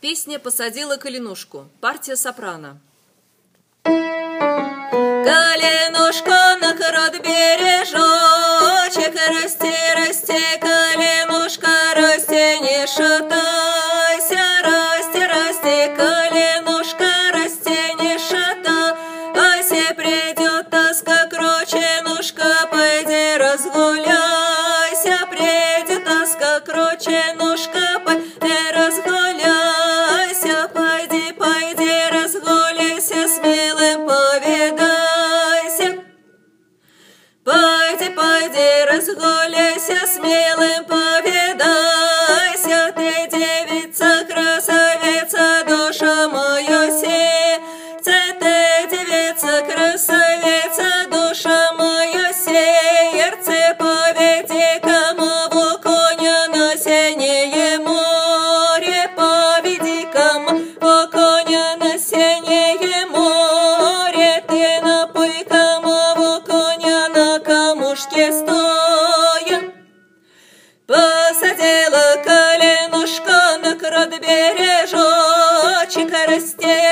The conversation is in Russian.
Песня «Посадила калинушку». Партия сопрано. Калинушка на крот бережочек, расти, расти, калинушка, расти, не шатайся, расти, расти, калинушка, расти, не шатайся, придет тоска, кроченушка, пойди разгуляйся, придет тоска, кроченушка, пойди разгуляйся, пойди, пойди разгуляйся, с милым повидайся. Пойди, пойди, разгуляйся, с милым повидайся. Ты девица, красавица, душа моя сердце. Ты девица, красавица, душа моя сердце. Поведи-ка моего коня на синее море. Поведи-ка моего коня на синее море. Ты напой-ка моего коня на камушке стоя. Посадила калинушка на крот бережочек, расти,